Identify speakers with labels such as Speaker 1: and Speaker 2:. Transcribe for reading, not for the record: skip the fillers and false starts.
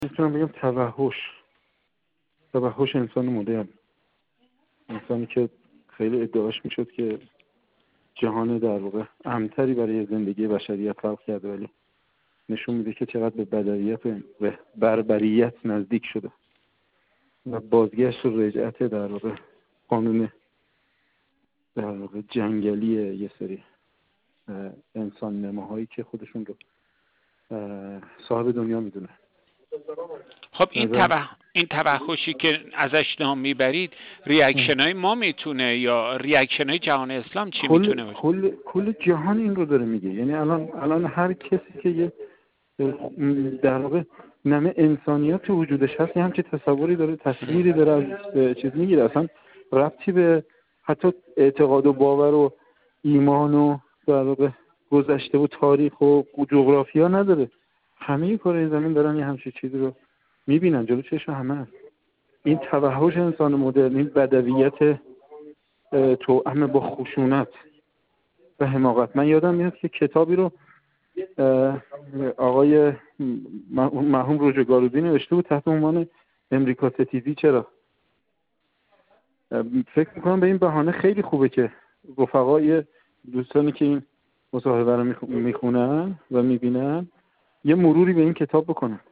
Speaker 1: میتونم بگم توحش انسان مدرن، انسانی که خیلی ادعاش میشد که جهان در واقع امن‌تری برای زندگی بشریت خلق کرده، ولی نشون میده که چقدر به بدویت و بربریت نزدیک شده و بازگشت و رجعت در واقع قانون در واقع جنگلی یه سری انسان نماهایی که خودشون رو صاحب دنیا میدونن.
Speaker 2: خب این توحشی که ازش نام میبرید ریاکشن های ما میتونه یا ریاکشن های جهان اسلام چی میتونه باشه؟
Speaker 1: کل جهان این رو داره میگه. یعنی الان هر کسی که یه در واقع نمه انسانیت تو وجودش هست یه همچین تصوری داره، تصویری داره از چیز میگیره، اصلا ربطی به حتی اعتقاد و باور و ایمان و در واقع گذشته و تاریخ و جغرافیا نداره. همه کره زمین دارن یه همچین چیزی رو میبینن جلو چشم همه هست. این توحش انسان مدرن، این بدویت توأم با خشونت و حماقت. من یادم میاد که کتابی رو آقای مرحوم روژگارودی نوشته بود تحت عنوان امریکا ستیزی چرا. فکر میکنم به این بهانه خیلی خوبه که رفقای دوستانی که این مصاحبه رو میخونن و میبینن یه مروری به این کتاب بکنن.